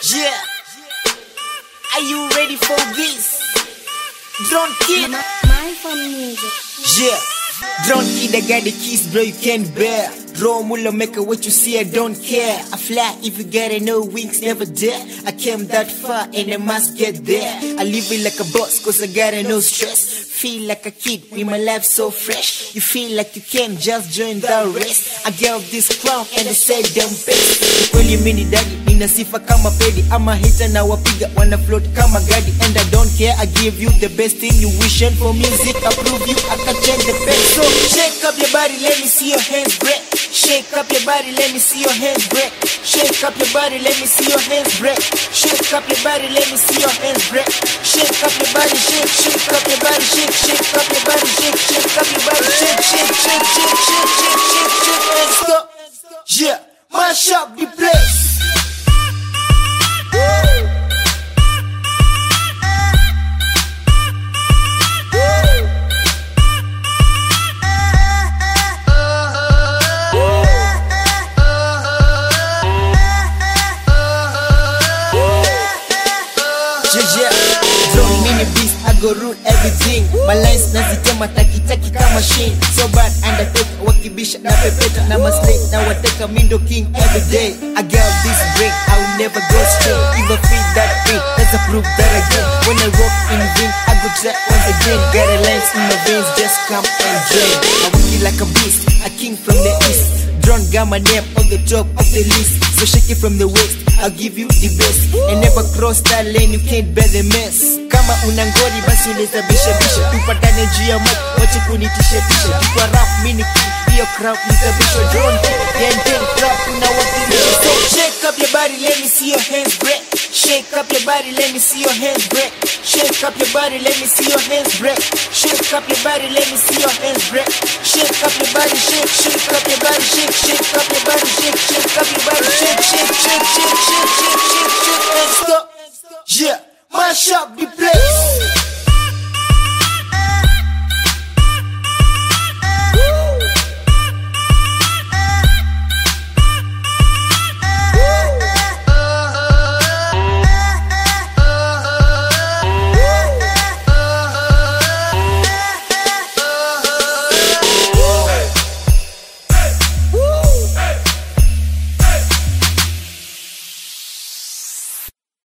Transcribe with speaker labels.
Speaker 1: Yeah. Are you ready for this? Drone Kid.
Speaker 2: My phone music.
Speaker 1: Yeah. Drone Kid, I got the keys, bro, you can't bear. Raw mullah maker, what you see, I don't care. I fly if you got it, no wings, never dare. I came that far and I must get there. I live it like a boss, cause I got it, no stress. Feel like a kid with my life so fresh. You feel like you can just join the rest. I gave up this crown and they said them best. Kweli mini daddy, nina sifa kama pedi. I'm a hater na wapiga, wanna float kama gadi. And I don't care, I give you the best thing you wishing for. Music, I prove you, I can change the best. So shake up your body, let me see your hands break. Shake up your body, let me see your hands break. Shake up your body, let me see your hands break. Shake up your body, let me see your hands break. Shake up your body, shake up your body, shake up your body, shake up your body, shake. Let's go. Yeah, mash up the place. Drone mini beast, I go rule everything. My lines nazitema taki kama machine. So bad undertake wakibisha na pepeta. Na maslate na wateka mindo king every day. I got this break, I will never go straight. Even feel that beat, that's a proof that again. When I walk in vain, I go track once again. Got a lines in my veins, just come and drain. I walk it like a beast, a king from the east. Drone got my name on the top of the list. So shake it from the waist, I'll give you the best. And never cross that lane, you can't bear the mess. Kama unangori basi unaweza bisha. Tupatane juu ya mic, wache kunitisha. Kwa rap mini king, hiyo crowd nitabisha. Drone Kid, 10 crowd tunawakilisha. So shake up your body, let me see your hands break. Shake up your body, let me see your hands break. Shake up your body, let me see your hands break. Shake up your body, let me see your hands break. Shake up your body, shake up your body, shake up your body, shake up your body, shake. Let's go. Yeah, mash up the place.